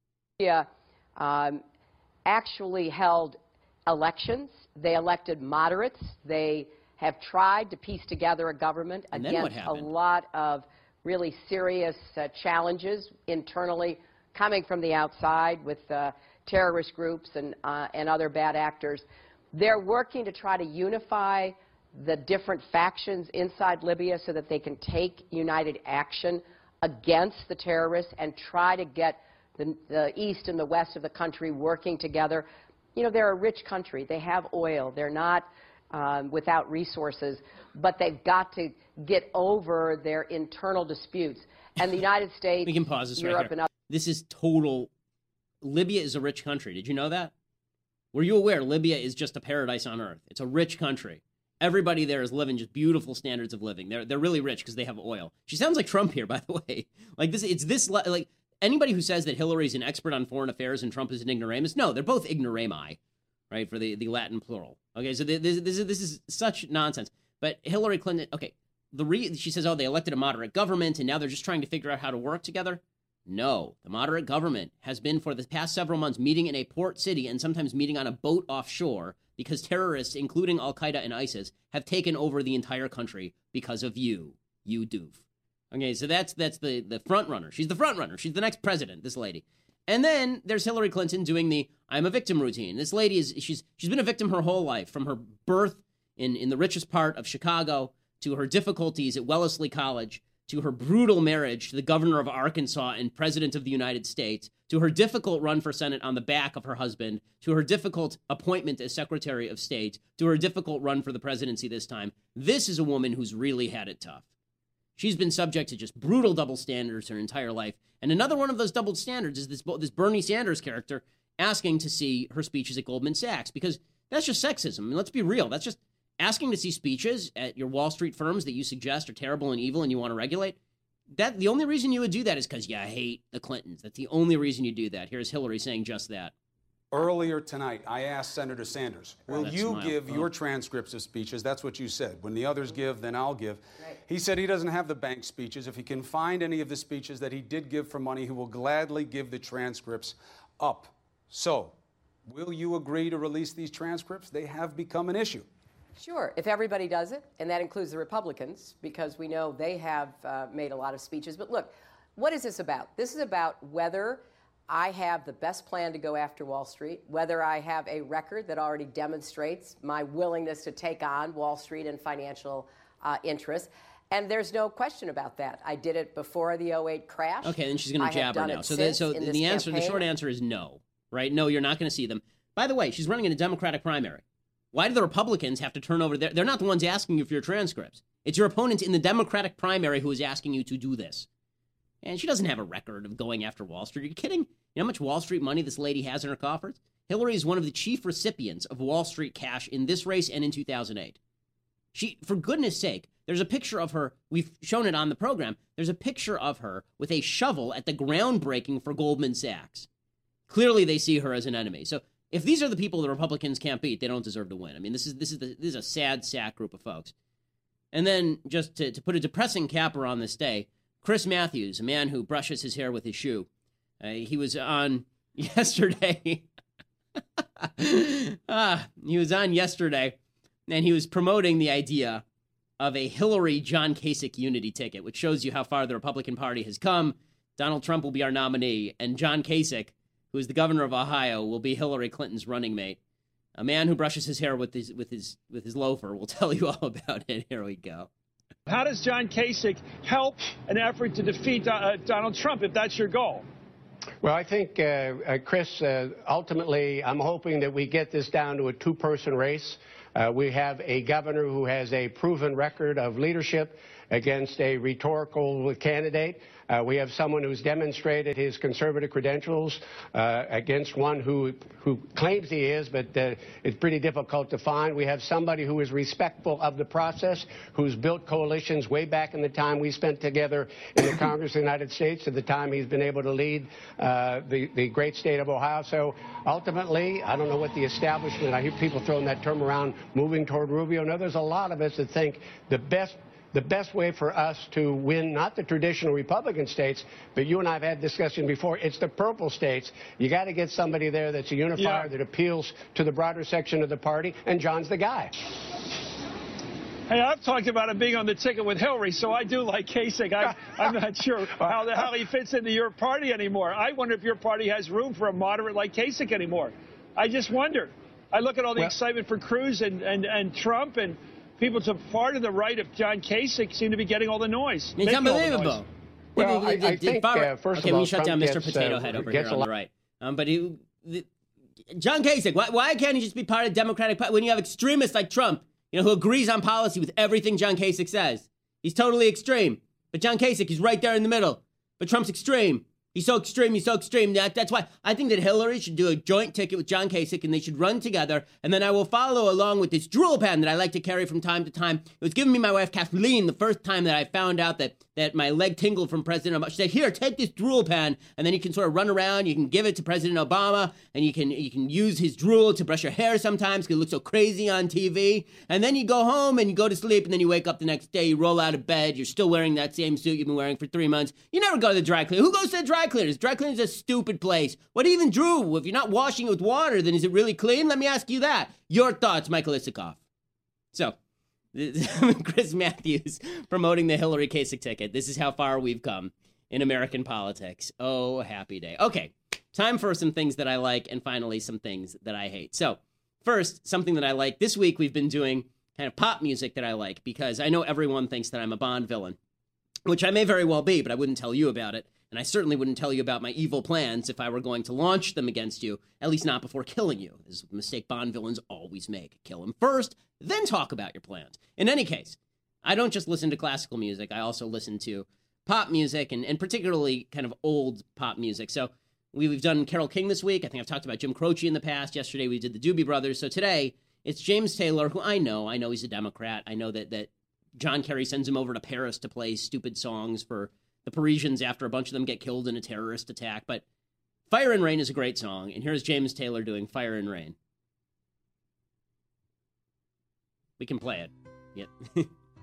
Libya um, actually held elections. They elected moderates. They have tried to piece together a government against a lot of really serious uh, challenges internally coming from the outside with uh, terrorist groups and, uh, and other bad actors. They're working to try to unify the different factions inside Libya so that they can take united action against the terrorists and try to get the, the east and the west of the country working together. You know, they're a rich country. They have oil. They're not um, without resources, but they've got to get over their internal disputes. And the United States, we can pause this Europe, right here. and other This is total. Libya is a rich country. Did you know that? Were you aware Libya is just a paradise on earth? It's a rich country. Everybody there is living just beautiful standards of living. They're they're really rich because they have oil. She sounds like Trump here, by the way. Like this, it's this like anybody who says that Hillary's an expert on foreign affairs and Trump is an ignoramus. No, they're both ignorami, right? For the, the Latin plural. Okay, so this this is this is such nonsense. But Hillary Clinton, okay, the re, she says, oh, they elected a moderate government and now they're just trying to figure out how to work together. No, the moderate government has been for the past several months meeting in a port city and sometimes meeting on a boat offshore because terrorists, including Al-Qaeda and ISIS, have taken over the entire country because of you, you doof. Okay, so that's that's the, the front runner. She's the front runner. She's the next president, this lady. And then there's Hillary Clinton doing the I'm a victim routine. This lady is she's she's been a victim her whole life, from her birth in, in the richest part of Chicago to her difficulties at Wellesley College, to her brutal marriage to the governor of Arkansas and president of the United States, to her difficult run for Senate on the back of her husband, to her difficult appointment as Secretary of State, to her difficult run for the presidency this time. This is a woman who's really had it tough. She's been subject to just brutal double standards her entire life. And another one of those double standards is this, this Bernie Sanders character asking to see her speeches at Goldman Sachs, because that's just sexism. I mean, let's be real. That's just asking to see speeches at your Wall Street firms that you suggest are terrible and evil and you want to regulate. That the only reason you would do that is because you hate the Clintons. That's the only reason you do that. Here's Hillary saying just that. Earlier tonight, I asked Senator Sanders, will That you smile. give Oh. your transcripts of speeches? That's what you said. When the others give, then I'll give. Right. He said he doesn't have the bank speeches. If he can find any of the speeches that he did give for money, he will gladly give the transcripts up. So, will you agree to release these transcripts? They have become an issue. Sure, if everybody does it, and that includes the Republicans, because we know they have uh, made a lot of speeches. But look, what is this about? This is about whether I have the best plan to go after Wall Street, whether I have a record that already demonstrates my willingness to take on Wall Street and financial uh, interests. And there's no question about that. I did it before the oh eight crash. Okay, then she's going to jab her now. So, the, so the answer, campaign. the short answer is no, right? No, you're not going to see them. By the way, she's running in a Democratic primary. Why do the Republicans have to turn over their... They're not the ones asking you for your transcripts. It's your opponent in the Democratic primary who is asking you to do this. And she doesn't have a record of going after Wall Street. Are you kidding? You know how much Wall Street money this lady has in her coffers? Hillary is one of the chief recipients of Wall Street cash in this race and in two thousand eight. She, for goodness sake, there's a picture of her. We've shown it on the program. There's a picture of her with a shovel at the groundbreaking for Goldman Sachs. Clearly, they see her as an enemy. So if these are the people the Republicans can't beat, they don't deserve to win. I mean, this is this is the, this is a sad sack group of folks. And then, just to, to put a depressing capper on this day, Chris Matthews, a man who brushes his hair with his shoe, uh, he was on yesterday. ah, he was on yesterday, and he was promoting the idea of a Hillary-John Kasich unity ticket, which shows you how far the Republican Party has come. Donald Trump will be our nominee, and John Kasich, who is the governor of Ohio, will be Hillary Clinton's running mate. A man who brushes his hair with his with his with his loafer will tell you all about it. Here we go. How does John Kasich help an effort to defeat uh, Donald Trump, if that's your goal? Well, I think, uh, uh, Chris, uh, ultimately, I'm hoping that we get this down to a two-person race. Uh, we have a governor who has a proven record of leadership, against a rhetorical candidate. Uh, we have someone who's demonstrated his conservative credentials uh, against one who who claims he is, but uh, it's pretty difficult to find. We have somebody who is respectful of the process, who's built coalitions way back in the time we spent together in the Congress of the United States, to the time he's been able to lead uh, the, the great state of Ohio. So ultimately, I don't know what the establishment, I hear people throwing that term around, moving toward Rubio. No, there's a lot of us that think the best The best way for us to win, not the traditional Republican states, but you and I have had discussion before, it's the purple states. You got to get somebody there that's a unifier, Yeah. that appeals to the broader section of the party, and John's the guy. Hey, I've talked about him being on the ticket with Hillary, so I do like Kasich. I'm, I'm not sure how the hell he fits into your party anymore. I wonder if your party has room for a moderate like Kasich anymore. I just wonder. I look at all the Well, excitement for Cruz and, and, and Trump, and people to far to the right of John Kasich seem to be getting all the noise. It's making all the unbelievable. noise. Well, I- I Did- did think, far- uh, first of okay, all, we shut Trump down Mister gets, Potato uh, Head over gets here a on lot- the right. Um, but he, the, John Kasich, why, why can't he just be part of the Democratic Party when you have extremists like Trump, you know, who agrees on policy with everything John Kasich says? He's totally extreme. But John Kasich is right there in the middle. But Trump's extreme. He's so extreme, he's so extreme. That, that's why I think that Hillary should do a joint ticket with John Kasich, and they should run together, and then I will follow along with this drool pen that I like to carry from time to time. It was given me by my wife Kathleen the first time that I found out that, that my leg tingled from President Obama. She said, here, take this drool pen, and then you can sort of run around, you can give it to President Obama, and you can you can use his drool to brush your hair sometimes because it looks so crazy on T V, and then you go home and you go to sleep, and then you wake up the next day, you roll out of bed, you're still wearing that same suit you've been wearing for three months. You never go to the dry cleaner. Who goes to the dry cleaners? Dry cleaners is a stupid place. What even drew? If you're not washing it with water, then is it really clean? Let me ask you that. Your thoughts, Michael Isikoff. So, Chris Matthews promoting the Hillary Kasich ticket. This is how far we've come in American politics. Oh, happy day. Okay, time for some things that I like, and finally some things that I hate. So, first, something that I like. This week we've been doing kind of pop music that I like, because I know everyone thinks that I'm a Bond villain, which I may very well be, but I wouldn't tell you about it. And I certainly wouldn't tell you about my evil plans if I were going to launch them against you, at least not before killing you. This is a mistake Bond villains always make. Kill him first, then talk about your plans. In any case, I don't just listen to classical music. I also listen to pop music, and, and particularly kind of old pop music. So we, we've done Carole King this week. I think I've talked about Jim Croce in the past. Yesterday we did the Doobie Brothers. So today it's James Taylor, who I know. I know he's a Democrat. I know that, that John Kerry sends him over to Paris to play stupid songs for the Parisians after a bunch of them get killed in a terrorist attack. But Fire and Rain is a great song, and here's James Taylor doing Fire and Rain. We can play it. Yep.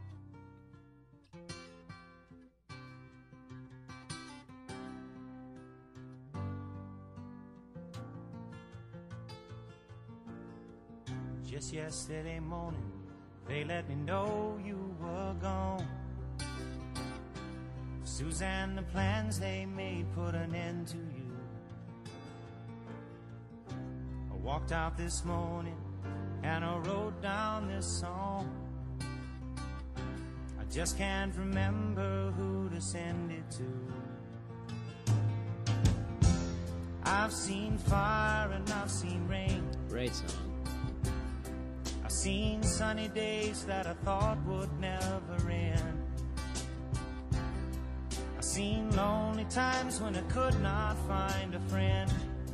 Just yesterday morning, they let me know you were gone. Suzanne, the plans they made put an end to you. I walked out this morning and I wrote down this song. I just can't remember who to send it to. I've seen fire and I've seen rain. Great song. I've seen sunny days that I thought would never end. I've seen lonely times when I could not find a friend.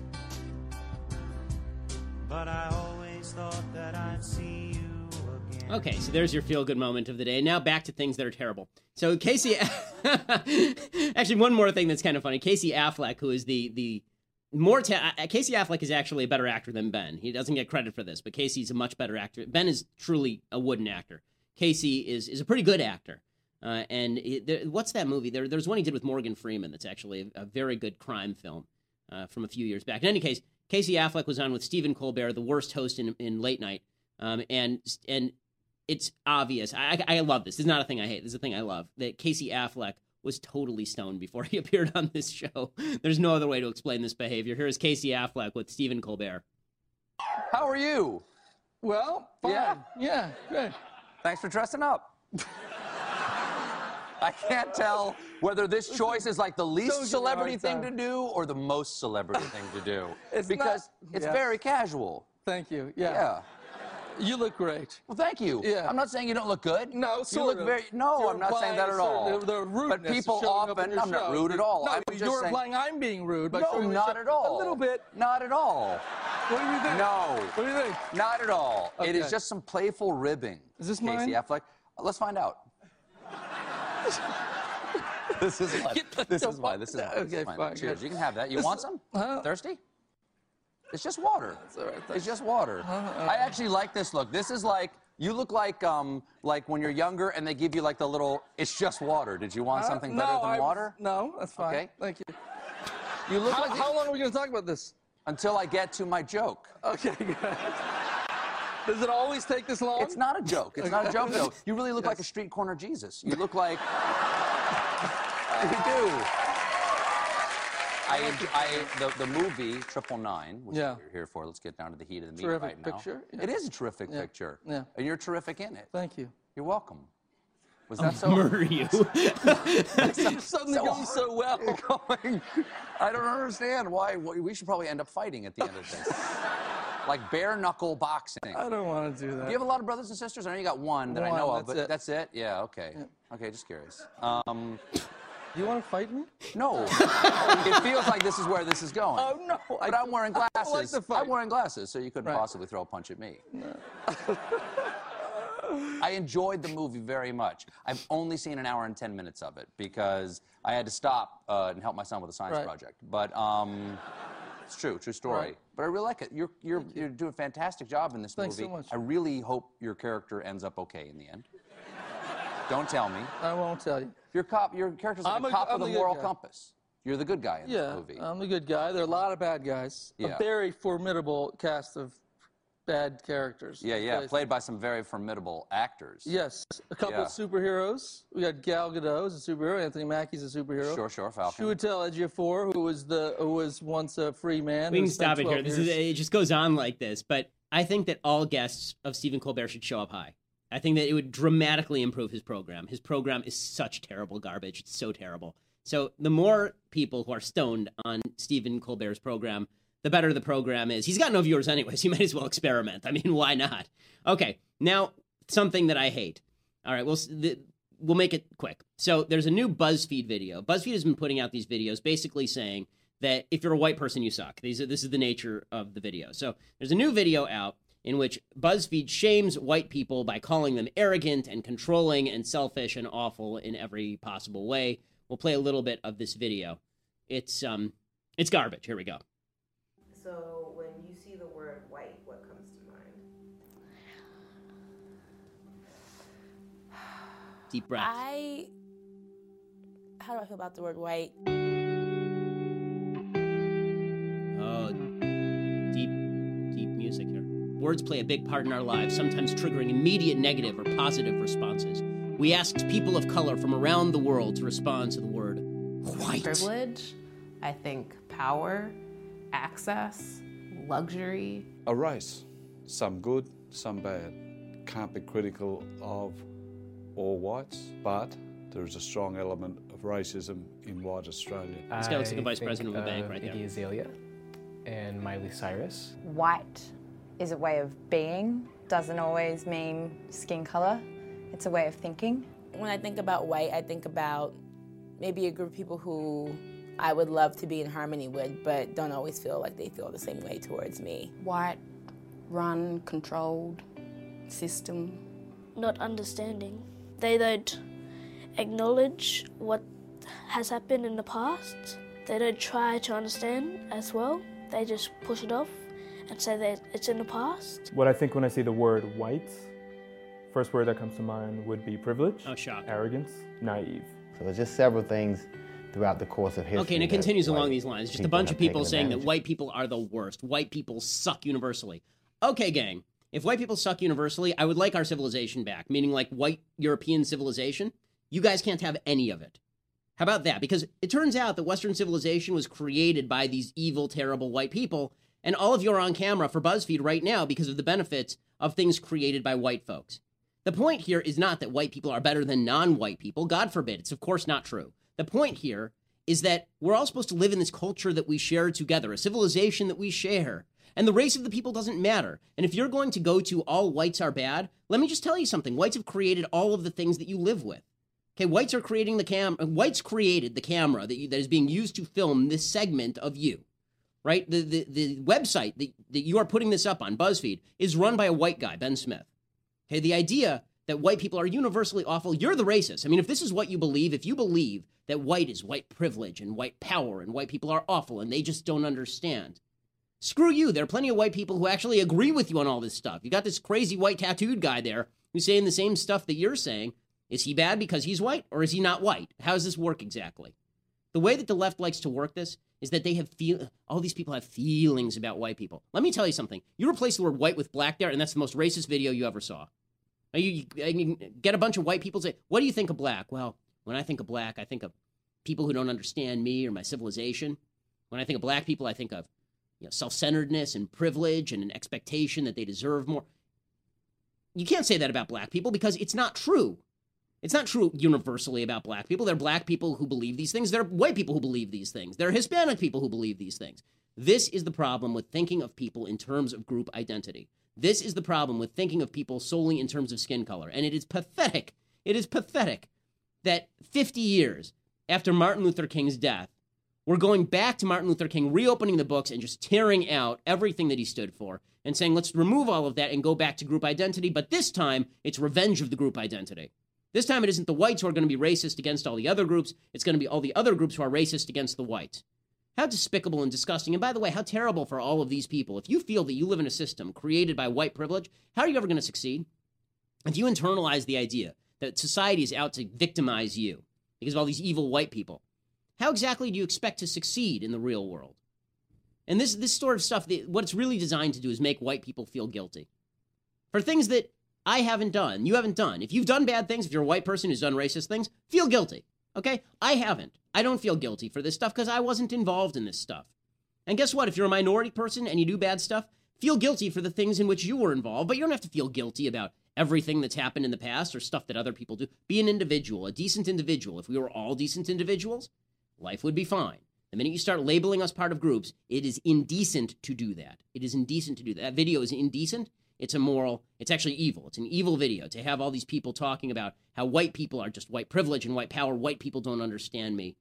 But I always thought that I'd see you again. Okay, so there's your feel-good moment of the day. Now back to things that are terrible. So Casey, actually one more thing that's kind of funny. Casey Affleck, who is the the more ta- Casey Affleck is actually a better actor than Ben. He doesn't get credit for this, but Casey's a much better actor. Ben is truly a wooden actor. Casey is is a pretty good actor. Uh, and it, there, what's that movie? There, there's one he did with Morgan Freeman that's actually a, a very good crime film uh, from a few years back. In any case, Casey Affleck was on with Stephen Colbert, the worst host in, in late night, um, and and it's obvious. I, I love this. This is not a thing I hate. This is a thing I love. That Casey Affleck was totally stoned before he appeared on this show. There's no other way to explain this behavior. Here is Casey Affleck with Stephen Colbert. How are you? Well, fine. Yeah, yeah, good. Thanks for dressing up. I can't tell whether this choice is like the least celebrity thing to do or the most celebrity thing to do. It's because not, it's yeah. very casual. Thank you. Yeah. Yeah. You look great. Well, thank you. Yeah. I'm not saying you don't look good. No, you sort look of. very. No, You're I'm not saying that at implying all. sort of the, the rudeness but people showing up in often. your I'm not show. rude at all. No, I'm but just you're saying, implying I'm being rude by no, showing the not show. at all. A little bit. Not at all. What do you think? No. What do you think? Not at all. Okay. It is just some playful ribbing. Is this Casey mine? Affleck. Let's find out. This is why. This is why. This is why. Okay, fine. Cheers. Good. You can have that. You want some? Huh? Thirsty? It's just water. All right, It's just water. Uh-huh. I actually like this look. This is like, you look like um like when you're younger and they give you like the little, it's just water. Did you want Uh, something no, better than I- water? No, that's fine. Okay. Thank you. You look how, like how long are we going to talk about this? Until I get to my joke. Okay, good. Does it always take this long? It's not a joke. It's not a joke, though. You really look Yes. like a street corner Jesus. You look like... you do. I, I, the, the movie, Triple Nine, which Yeah. we're here for, let's get down to the heat of the meat Terrific right now. picture. Yeah. It is a terrific Yeah. picture. Yeah. And you're terrific in it. Thank you. You're welcome. Was I'll that so? murder you. It's suddenly so going so well. going. I don't understand why. We should probably end up fighting at the end of this. Like bare knuckle boxing. I don't want to do that. Do you have a lot of brothers and sisters? I know you got one that I One, know of, that's but it. that's it? Yeah, okay. Yeah. Okay, just curious. Um, Do you want to fight me? no. It feels like this is where this is going. Oh, no. But I'm wearing I glasses. don't like the fight. I'm wearing glasses, so you couldn't Right. possibly throw a punch at me. I enjoyed the movie very much. I've only seen an hour and ten minutes of it because I had to stop uh, and help my son with a science Right. project. But um, it's true, true story. Right. But I really like it. You're you're you're doing a fantastic job in this Thanks movie. so much. I really hope your character ends up okay in the end. Don't tell me. I won't tell you. Your cop, your character's like I'm a a- cop I'm with the a good moral guy. compass. You're the good guy in Yeah, the movie. I'm the good guy. There are a lot of bad guys. Yeah. A very formidable cast of bad characters. yeah, yeah, Plays- played by some very formidable actors. Yes, a couple Yeah. of superheroes. We got Gal Gadot as a superhero. Anthony Mackie's a superhero. Sure, sure, Falcon. Chiwetel Ejiofor, who was the who was once a free man. We who can spent stop it here. twelve This is, years- it just goes on like this, but I think that all guests of Stephen Colbert should show up high. I think that it would dramatically improve his program. His program is such terrible garbage. It's so terrible. So the more people who are stoned on Stephen Colbert's program, the better the program is. He's got no viewers anyways. You might as well experiment. I mean, why not? Okay, now something that I hate. All right, we'll, the, we'll make it quick. So there's a new BuzzFeed video. BuzzFeed has been putting out these videos basically saying that if you're a white person, you suck. These are, this is the nature of the video. So there's a new video out in which BuzzFeed shames white people by calling them arrogant and controlling and selfish and awful in every possible way. We'll play a little bit of this video. It's um, it's garbage. Here we go. So when you see the word white, what comes to mind? Deep breath. I. How do I feel about the word white? Oh, deep, deep music here. Words play a big part in our lives, sometimes triggering immediate negative or positive responses. We asked people of color from around the world to respond to the word white. Privilege, I think power, access, luxury. A race, some good, some bad. Can't be critical of all whites, but there is a strong element of racism in white Australia. This guy looks like a vice I president of a think bank right there. Iggy Azalea and Miley Cyrus. White is a way of being, doesn't always mean skin color. It's a way of thinking. When I think about white, I think about maybe a group of people who I would love to be in harmony with, but don't always feel like they feel the same way towards me. White, run, controlled system. Not understanding. They don't acknowledge what has happened in the past. They don't try to understand as well. They just push it off and say that it's in the past. What I think when I see the word white, first word that comes to mind would be privilege, oh, shock. arrogance, naive. So there's just several things throughout the course of history. Okay, and it that, continues like, along these lines. Just a people bunch have of people taken saying that advantage white people are the worst. White people suck universally. Okay, gang. If white people suck universally, I would like our civilization back, meaning like white European civilization. You guys can't have any of it. How about that? Because it turns out that Western civilization was created by these evil, terrible white people, and all of you are on camera for BuzzFeed right now because of the benefits of things created by white folks. The point here is not that white people are better than non-white people. God forbid. It's of course not true. The point here is that we're all supposed to live in this culture that we share together, a civilization that we share. And the race of the people doesn't matter. And if you're going to go to all whites are bad, let me just tell you something. Whites have created all of the things that you live with. Okay, whites are creating the cam. Whites created the camera that, you, that is being used to film this segment of you, right? The, the, the website that, that you are putting this up on, BuzzFeed, is run by a white guy, Ben Smith. Okay, the idea that white people are universally awful, you're the racist. I mean, if this is what you believe, if you believe that white is white privilege and white power and white people are awful and they just don't understand, screw you. There are plenty of white people who actually agree with you on all this stuff. You got this crazy white tattooed guy there who's saying the same stuff that you're saying. Is he bad because he's white, or is he not white? How does this work exactly? The way that the left likes to work this is that they have feel. All these people have feelings about white people. Let me tell you something. You replace the word white with black there, and that's the most racist video you ever saw. Now you, you get a bunch of white people say, what do you think of black? Well, when I think of black, I think of people who don't understand me or my civilization. When I think of black people, I think of you know, self-centeredness and privilege and an expectation that they deserve more. You can't say that about black people because it's not true. It's not true universally about black people. There are black people who believe these things. There are white people who believe these things. There are Hispanic people who believe these things. This is the problem with thinking of people in terms of group identity. This is the problem with thinking of people solely in terms of skin color. And it is pathetic. It is pathetic that fifty years after Martin Luther King's death, we're going back to Martin Luther King, reopening the books and just tearing out everything that he stood for and saying, let's remove all of that and go back to group identity. But this time, it's revenge of the group identity. This time, it isn't the whites who are going to be racist against all the other groups. It's going to be all the other groups who are racist against the whites. How despicable and disgusting. And by the way, how terrible for all of these people. If you feel that you live in a system created by white privilege, how are you ever going to succeed? If you internalize the idea that society is out to victimize you because of all these evil white people, how exactly do you expect to succeed in the real world? And this, this sort of stuff, what it's really designed to do is make white people feel guilty for things that I haven't done, you haven't done. If you've done bad things, if you're a white person who's done racist things, feel guilty, okay? I haven't. I don't feel guilty for this stuff because I wasn't involved in this stuff. And guess what? If you're a minority person and you do bad stuff, feel guilty for the things in which you were involved, but you don't have to feel guilty about everything that's happened in the past or stuff that other people do. Be an individual, a decent individual. If we were all decent individuals, life would be fine. The minute you start labeling us part of groups, it is indecent to do that. It is indecent to do that. That video is indecent. It's immoral. It's actually evil. It's an evil video to have all these people talking about how white people are just white privilege and white power. White people don't understand me.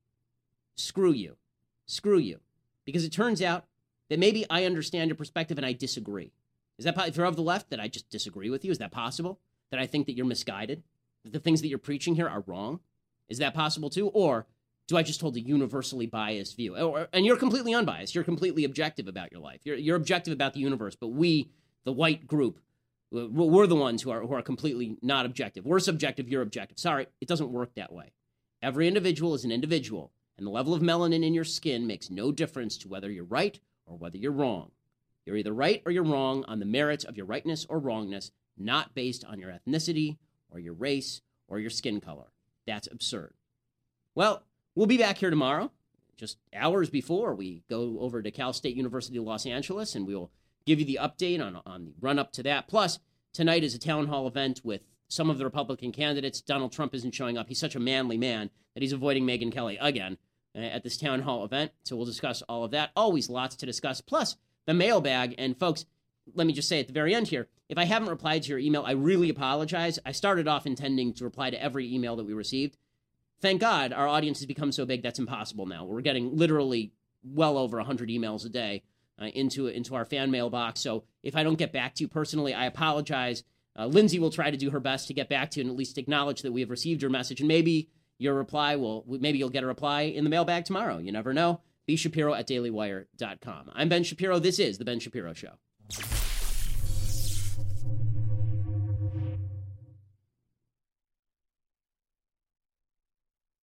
Screw you. Screw you. Because it turns out that maybe I understand your perspective and I disagree. Is that, if you're of the left, that I just disagree with you? Is that possible? That I think that you're misguided? That the things that you're preaching here are wrong? Is that possible too? Or do I just hold a universally biased view? Or, and you're completely unbiased. You're completely objective about your life. You're, you're objective about the universe, but we, the white group, we're the ones who are who are completely not objective. We're subjective, you're objective. Sorry, it doesn't work that way. Every individual is an individual, and the level of melanin in your skin makes no difference to whether you're right or whether you're wrong. You're either right or you're wrong on the merits of your rightness or wrongness, not based on your ethnicity or your race or your skin color. That's absurd. Well, we'll be back here tomorrow, just hours before we go over to Cal State University Los Angeles, and we will give you the update on, on the run-up to that. Plus, tonight is a town hall event with some of the Republican candidates. Donald Trump isn't showing up. He's such a manly man that he's avoiding Megyn Kelly again uh, at this town hall event. So we'll discuss all of that. Always lots to discuss. Plus, the mailbag. And folks, let me just say at the very end here, if I haven't replied to your email, I really apologize. I started off intending to reply to every email that we received. Thank God our audience has become so big that's impossible now. We're getting literally well over one hundred emails a day uh, into, into our fan mailbox. So if I don't get back to you personally, I apologize. Uh, Lindsay will try to do her best to get back to you and at least acknowledge that we have received your message. And maybe your reply will, maybe you'll get a reply in the mailbag tomorrow. You never know. B Shapiro at daily wire dot com. I'm Ben Shapiro. This is The Ben Shapiro Show.